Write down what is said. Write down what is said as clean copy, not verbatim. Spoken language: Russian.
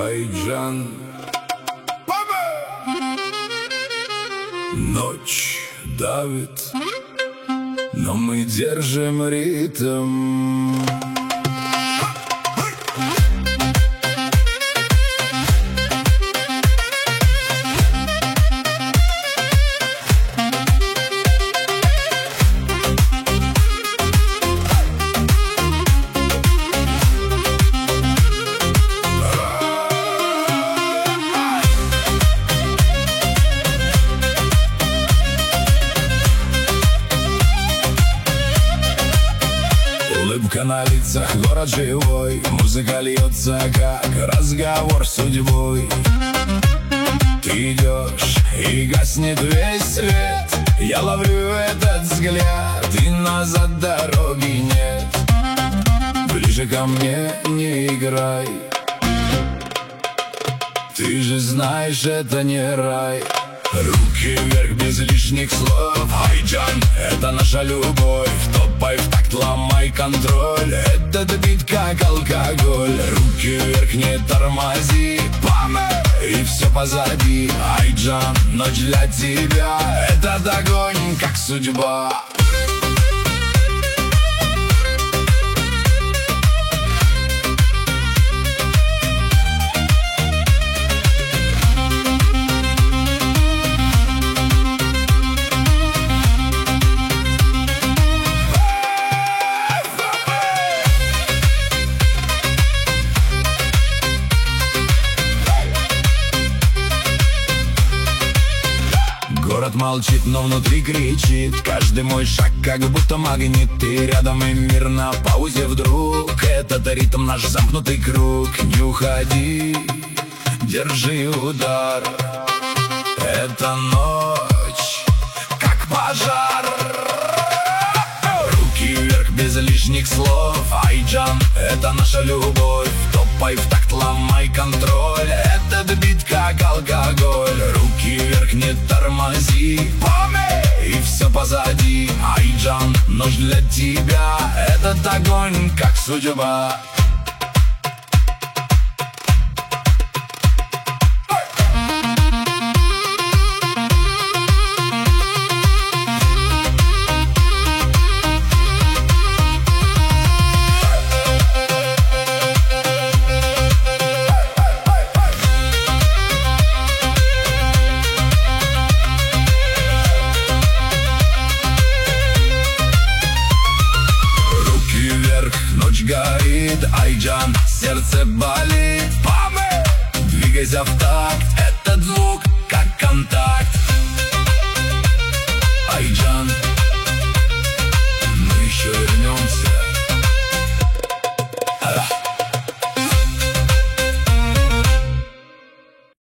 Айджан. Ночь давит, но мы держим ритм. Улыбка на лицах, город живой, музыка льется, как разговор с судьбой. Ты идешь, и гаснет весь свет, я ловлю этот взгляд, и назад дороги нет. Ближе ко мне не играй, ты же знаешь, это не рай. Руки вверх без лишних слов, Айджан, это наша любовь. Топай в такт, ломай контроль, этот бит как алкоголь. Руки вверх, не тормози, и все позади. Айджан, ночь для тебя, этот огонь как судьба. Город молчит, но внутри кричит, каждый мой шаг как будто магнит. Ты рядом и мир на паузе вдруг, этот ритм наш замкнутый круг. Не уходи, держи удар, эта ночь как пожар. Руки вверх без лишних слов, Айджан, это наша любовь. Топай в такт, ломай контроль, этот бит как алкоголь. Руки вверх, не тормози, и все позади. Айджан, ночь для тебя, этот огонь как судьба. Ночь горит, Айджан, сердце болит. Двигайся в такт, этот звук как контакт. Айджан, мы еще вернемся.